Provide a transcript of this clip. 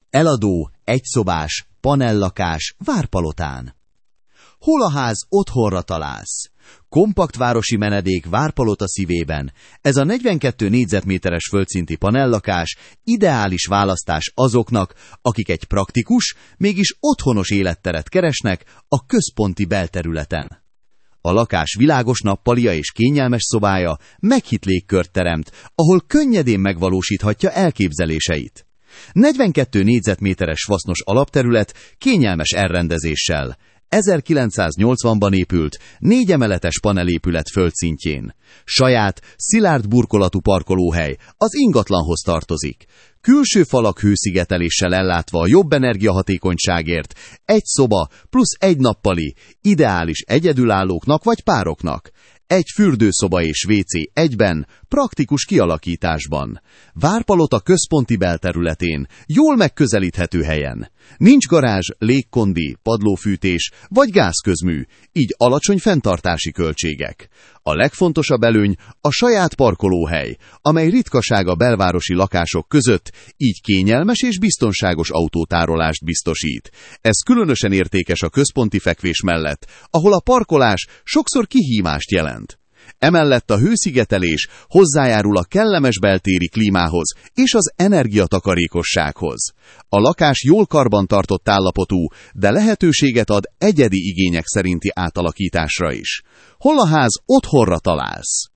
Eladó, egyszobás, panellakás, Várpalotán. Hol a ház, otthonra találsz? Kompakt városi menedék Várpalota szívében. Ez a 42 négyzetméteres földszinti panellakás ideális választás azoknak, akik egy praktikus, mégis otthonos életteret keresnek a központi belterületen. A lakás világos nappalia és kényelmes szobája meghitt légkört teremt, ahol könnyedén megvalósíthatja elképzeléseit. 42 négyzetméteres vasznos alapterület kényelmes elrendezéssel. 1980-ban épült, 4 emeletes panelépület földszintjén. Saját, szilárd burkolatú parkolóhely az ingatlanhoz tartozik. Külső falak hőszigeteléssel ellátva a jobb energiahatékonyságért, egy szoba plusz egy nappali, ideális egyedülállóknak vagy pároknak. Egy fürdőszoba és WC egyben, praktikus kialakításban. Várpalota központi belterületén, jól megközelíthető helyen. Nincs garázs, légkondi, padlófűtés vagy gázközmű, így alacsony fenntartási költségek. A legfontosabb előny a saját parkolóhely, amely ritkaság a belvárosi lakások között, így kényelmes és biztonságos autótárolást biztosít. Ez különösen értékes a központi fekvés mellett, ahol a parkolás sokszor kihívást jelent. Emellett a hőszigetelés hozzájárul a kellemes beltéri klímához és az energiatakarékossághoz. A lakás jól karbantartott állapotú, de lehetőséget ad egyedi igények szerinti átalakításra is. Hol a ház, otthonra találsz?